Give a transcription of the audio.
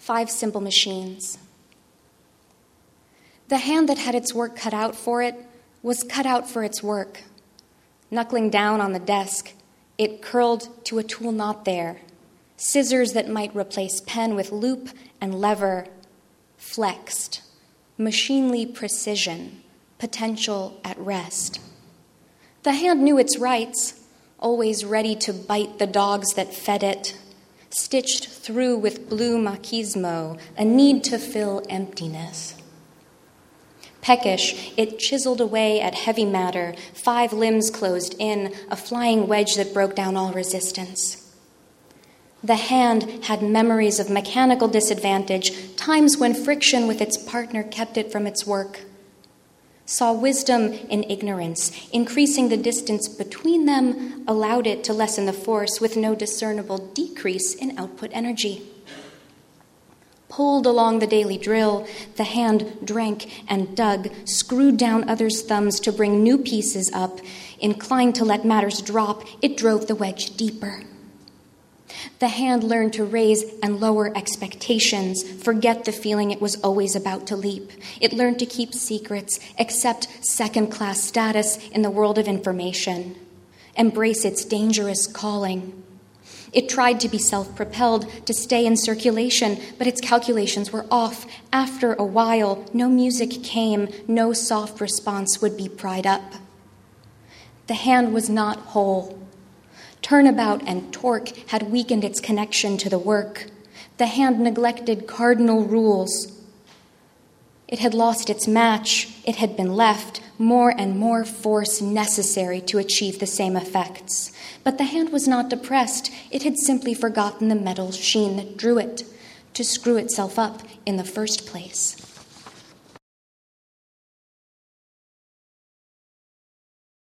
5 simple machines. The hand that had its work cut out for it was cut out for its work. Knuckling down on the desk, it curled to a tool not there. Scissors that might replace pen with loop and lever, flexed. Machinely precision, potential at rest. The hand knew its rights, always ready to bite the dogs that fed it, stitched through with blue machismo, a need to fill emptiness. Peckish, it chiseled away at heavy matter, 5 limbs closed in, a flying wedge that broke down all resistance. The hand had memories of mechanical disadvantage, times when friction with its partner kept it from its work. Saw wisdom in ignorance, increasing the distance between them allowed it to lessen the force with no discernible decrease in output energy. Pulled along the daily drill, the hand drank and dug, screwed down others' thumbs to bring new pieces up. Inclined to let matters drop, it drove the wedge deeper. The hand learned to raise and lower expectations, forget the feeling it was always about to leap. It learned to keep secrets, accept second-class status in the world of information, embrace its dangerous calling. It tried to be self-propelled, to stay in circulation, but its calculations were off. After a while, no music came, no soft response would be pried up. The hand was not whole. Turnabout and torque had weakened its connection to the work. The hand neglected cardinal rules. It had lost its match. It had been left more and more force necessary to achieve the same effects. But the hand was not depressed. It had simply forgotten the metal sheen that drew it to screw itself up in the first place.